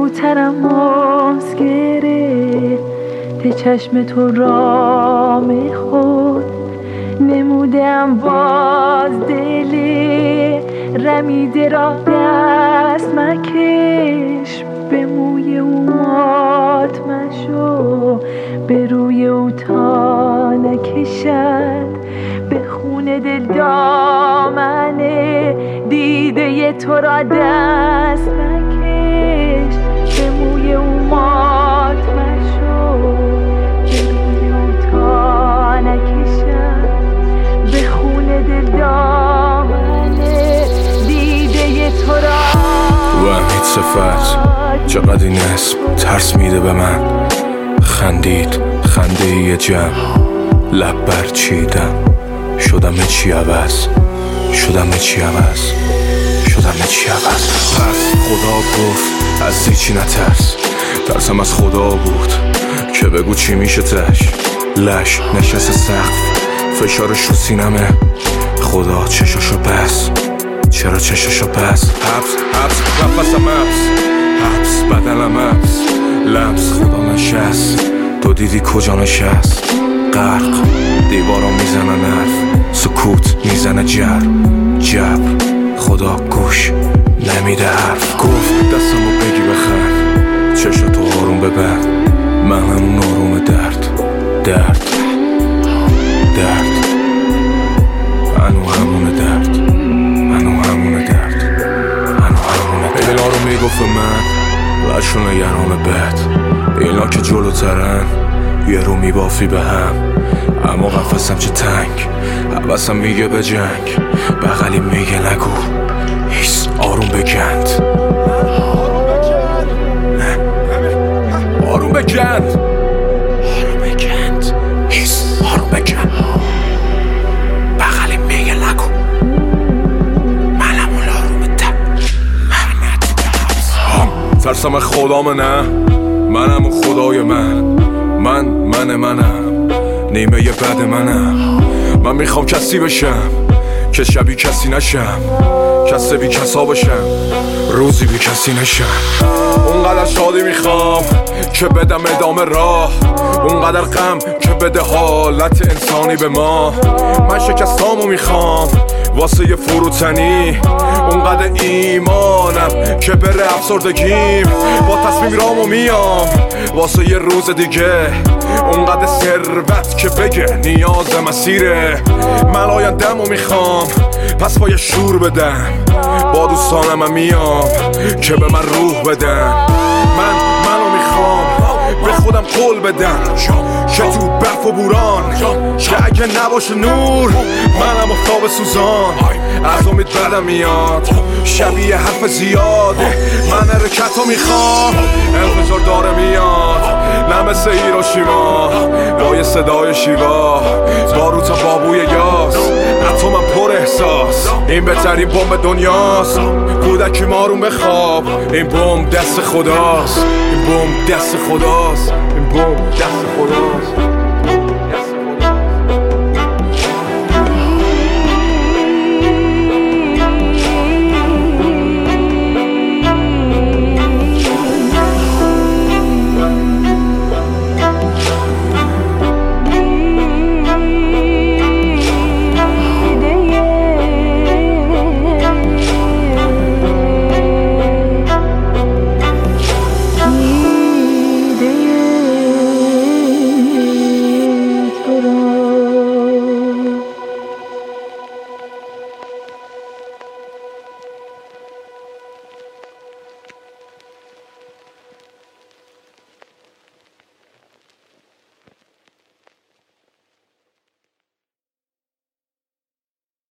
زودترم ماست گرفت ته چشم تو رام خود نمودم باز دل رمیده را دست مکش به موی او مات مشو به روی او تا نکشد به خون دل دامنه دیده تو را دست مکش به موی او مات مشو به روی او تا نکشد به خون دل دامنه دیده تو را. و امید صفت چقدر این اسم ترس میده به من. خندید خنده یه جمع لب برچیدم شدم چی عوض شدم چی عوض شدم چی عوض. پس خدا گفت از هیچی نترس ترسم از خدا بود که بگو چی میشه تش لش نشست سقف فشارش رو سینمه خدا چشاشو بس چرا چشاشو بس حبس حبس نفسم حبس بدنم حبس لمس خدا نشست تو دیدی کجا نشست غرق دیوارا میزنن حرف سکوت میزنه جبر خدا گوش نمیده حرف گفت دستمو بگی بخند چشاتو آروم ببند من همون آروم درد منو همونه درد اینا رو میگفت من لشون یرام بد اینا که جلوترن یه رو میبافی به هم اما قفصم چه تنگ حوثم میگه به جنگ بغلی میگه نگو هیس آروم بگند آروم بگند هیس آروم بگند بغلی میگه نگو منم اون آروم ترسم خدامه نه منم اون خدای منم نیمه یه بد منم من میخوام کسی بشم که شبی کسی نشم کسی بی کسا بشم روزی بی کسی نشم اونقدر شادی میخوام که بدم ادامه راه اونقدر غم که بده حالت انسانی به ما من شکستامو میخوام واسه یه فروتنی اونقدر ایمانم که بره افسردگیم با تصمیم رامو میام واسه یه روز دیگه اونقدر ثروت که بگه نیاز مسیره من آینده‌مو میخوام پس با یه شور بدم با دوستانم میام که به من روح بدن منو میخوام به خودم قول بدم که تو برف و بوران که اگه نباشه نور منم افتاب سوزان از امید بدم میاد شبیه حرف زیاده من حرکتو میخوام انفجار داره میاد نه مثل هیروشیما با یه صدای شیوا باروت بابوی یاس اتمم پر احساس این بهترین بمب دنیاست کودکی مارون بخواب این بمب دست خداست این بمب دست خداست این بمب دست خداست